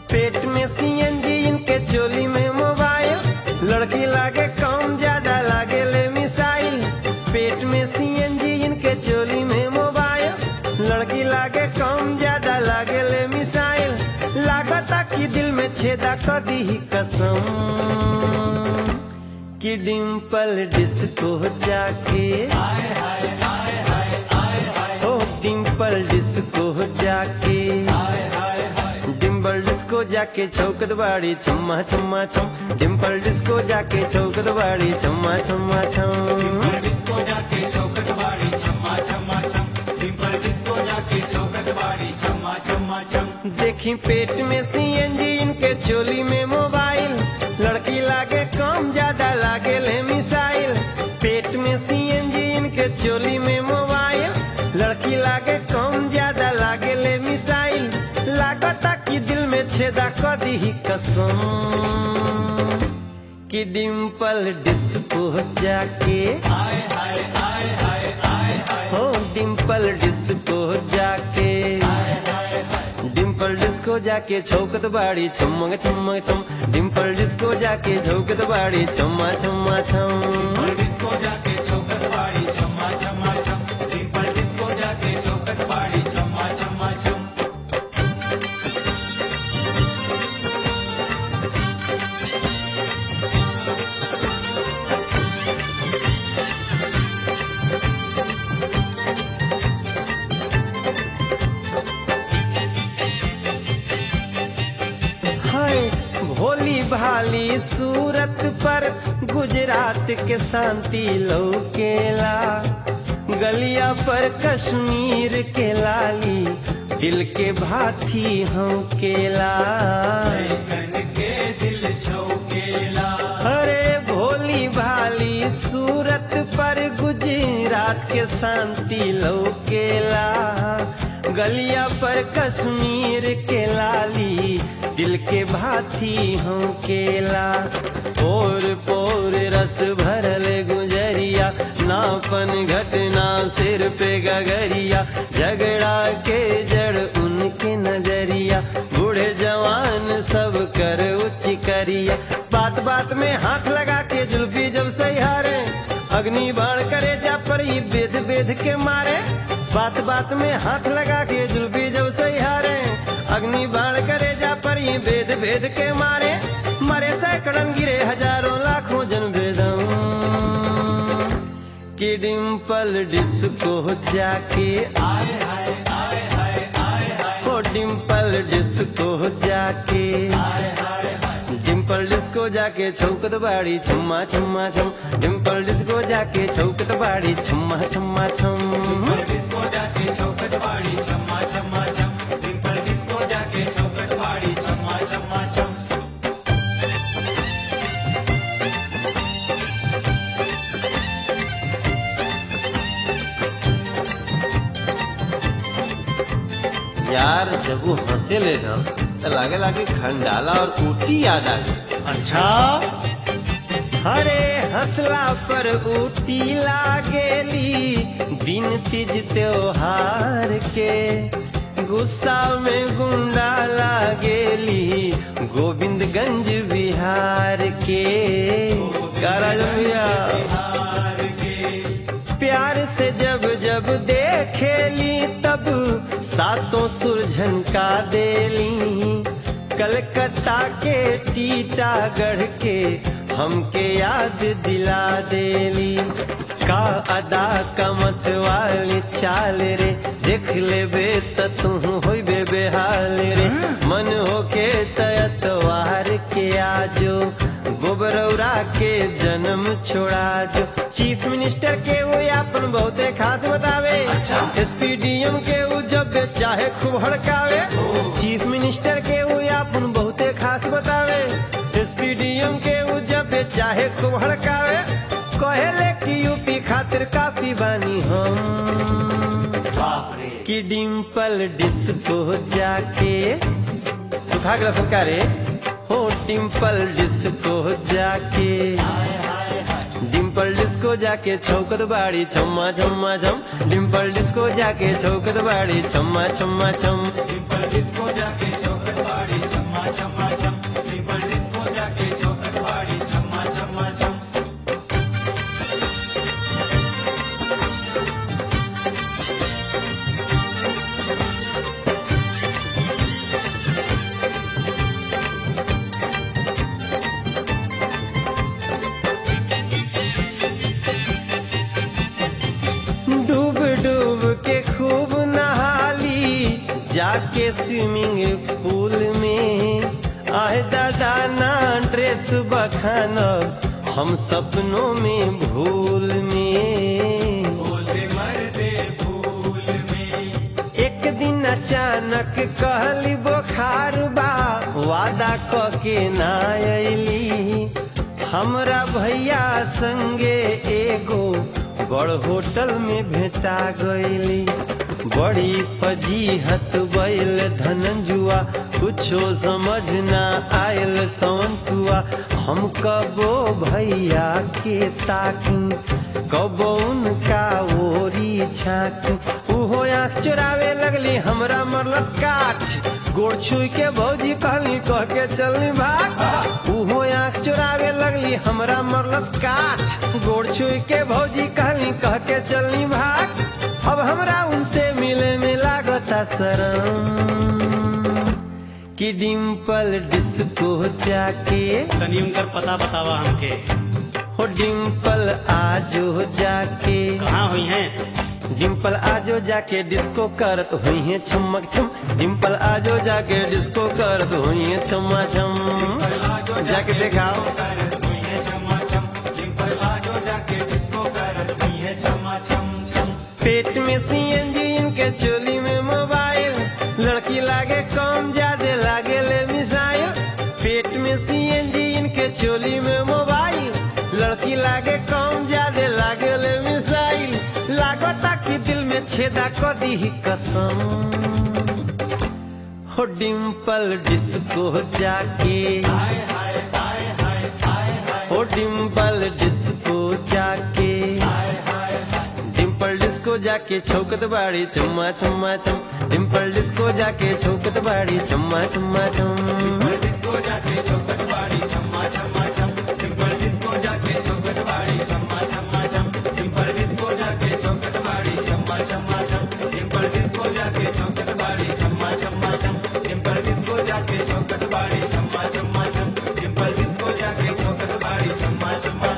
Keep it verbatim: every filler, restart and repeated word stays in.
पेट में सीएनजी इनके चोली में मोबाइल, लड़की लागे कम ज्यादा लागे ले मिसाइल। पेट में सीएनजी इनके चोली में मोबाइल, लड़की लागे कम ज्यादा लागे ले मिसाइल। लागता कि दिल में छेदा कर दी ही कसम कि डिम्पल डिस्को जाके आए हाय आए हाय आए हाय ओ डिम्पल डिस्को जाके आए हाय हाय डिम्पल डिस्को जाके चौकत बाड़ी छम्मा छम्मा छम। डिम्पल डिस्को जाके चौकत बाड़ी छम्मा छम्मा छम। डिम्पल डिस्को जाके चौकट बाड़ी छम्मा छम्मा छम। डिम्पल डिस्को जाके चौकट बाड़ी छम्मा छम्मा छम। देखी पेट में सीएनजी इनके चोली में मोबाइल, लड़की लागे कम ज्यादा लागे ले मिसाइल। पेट में सीएनजी इनके चोली में मोबाइल, लड़की लागे कम ज्यादा लागे ले मिसाइल। लागता कि दिल में छेदा कर दी ही कसम कि डिम्पल डिस्को जाके आए हाय आए हाय आए हाय हो डिम्पल डिस्को जाके आए हाय हाय डिम्पल डिस्को जाके चौकत बाड़ी छम्मा छम्मा छम। डिम्पल डिस्को जाके चौकत बाड़ी छम्मा छम्मा छम। डिम्पल डिस्को जाके चौकट बाड़ी छम्मा छम्मा छम। डिम्पल डिस्को जाके चौकट बाड़ी छम्मा छम्मा छम। हाय भोली भाली सूरत पर गुजरात के शांति लौकेला। गलिया पर कश्मीर के लाली दिल के भाथी हम केला। लैकन के दिल छौकेला। अरे भोली भाली सूरत पर गुजरात के शांति लौकेला। गलिया पर कश्मीर के लाली दिल के भाथी हम केला। पोर पोर रस भरल गुजरिया, नापन घटना सिर पे गगरिया। झगड़ा के जड़ उनके नजरिया, बूढ़े जवान सब कर उच्च करिया। बात बात में हाथ लगा के जुल्फी जब सहारे, अग्नि बाण करे जा पर ये बेद बेद के मारे। बात बात में हाथ लगा के जुल्फी जब सहारे, अग्नि बाण करे जा पर ये भेद भेद के मारे। मरे सैकड़न गिरे हजारों लाखों जन भेदम कि डिम्पल डिस्को जाके आए हाय आए हाय आए हाय हो डिम्पल डिस्को जाके आए हाय हाय डिम्पल डिस्को जाके चौकत बाड़ी छम्मा छम्मा छम। डिम्पल डिस्को जाके चौकत बाड़ी छम्मा छम्मा छम। डिम्पल डिस्को जाके चौकट बाड़ी छम्मा छम्मा छम। डिम्पल डिस्को जाके चौकट बाड़ी छम्मा छम्मा छम। यार जब वो हंसे ले ना तो लागे लागे खंडाला और ऊटी याद आ गई। अच्छा हरे हंसला पर ऊटी लागेली दिन तीज त्योहार के। गुस्सा में गुंडा लागेली गोविंदगंज बिहार के। काराजन भैया बिहार के प्यार से जब जब देखेली तब सातों सुरझन का देली। कलकत्ता के टीटागढ़ के हमके याद दिला देली। का अदा कमत वाली चाल रे, देख ले बे त तू होइबे बेहाल रे। मन होके तयतवार के आजो, गोबरौरा के जन्म छोड़ा जो। चीफ मिनिस्टर के वो अपन बहुते खास बतावे। अच्छा। एसपी डीएम के वो जब चाहे खूब हड़कावे। चीफ मिनिस्टर के वो अपन बहुते खास बतावे। एसपी डीएम के वो जब चाहे खूब हड़कावे। कहेले कि यूपी खातिर काफी बानी हम बाप रे कि डिम्पल डिस्को जाके सुखा के सरकारे हो डिम्पल डिस्को जाके हाय हाय हाय डिम्पल डिस्को जाके चौकत बाड़ी छम्मा छम्मा छम। डिम्पल डिस्को जाके चौकत बाड़ी छम्मा छम्मा छम। डिम्पल डिस्को जाके चौकट बाड़ी छम्मा छम्मा जाके स्विमिंग पूल में आए दादा ना ड्रेस बखानब हम सपनों में भूल में। बोले मर्दे फूल में। एक दिन अचानक कहली बुखार बा वादा क के ना अइली हमरा भैया संगे एगो बड़ होटल में भेटा गईली। बड़ी फजीहत बैल धनंजुआ कुछो समझ ना आयल सवंतुआ हम कबो भैया के ताकी कबो उनका ओरी छाकी। उहो आँख चुरावे लगली हमरा मरलस काठ गोड़ छुई के भौजी कहली कह के चलनी भाग। उहो आँख चुरावे लगली हमरा मरलस काठ गोड़ छुई के भौजी कहली कह के चलनी भाग। अब हमरा उनसे मिले में लागता शरम कि डिम्पल डिस्को जाके तनी उनकर पता बतावा हमके। हो डिम्पल आजो जाके कहाँ हुई हैं? डिम्पल आजो जाके डिस्को करत हुई है छमक छम। डिम्पल आजो जाके डिस्को करत हुई है छमा छम। जाके दिखाओ करत हुई है छमा छम। डिम्पल आजो जाके डिस्को करत हुई है छमा छम छम। पेट में सीएनजी इनके चोली में मोबाइल लड़की लागे कम ज्यादा लागे ले मिसाइल। पेट में सीएनजी इनके चोली में मोबाइल लड़की लागे कम ज्यादा लागे ले मिसाइल। लागता कि दिल में छेदा क दी कसम। हो डिम्पल डिस्को जाके हाय हाय हाय हाय हाय हाय। हो डिम्पल डिस्को जाके हाय हाय हाय। डिम्पल डिस्को जाके छौकत बाड़ी चम्मा चम्मा चम। डिम्पल डिस्को जाके छौकत बाड़ी चम्मा चम्मा चम। डिम्पल डिस्को जाके चौकट बाड़ी छम्मा छम्मा छम। डिम्पल डिस्को जाके चौकट बाड़ी छम्मा छम्मा छम। डिम्पल डिस्को जाके चौकट बाड़ी छम्मा छम्मा छम। डिम्पल डिस्को जाके चौकट बाड़ी छम्मा छम्मा छम। डिम्पल डिस्को जाके चौकट बाड़ी छम्मा छम्मा छम। डिम्पल डिस्को जाके चौकट बाड़ी छम्मा छम्मा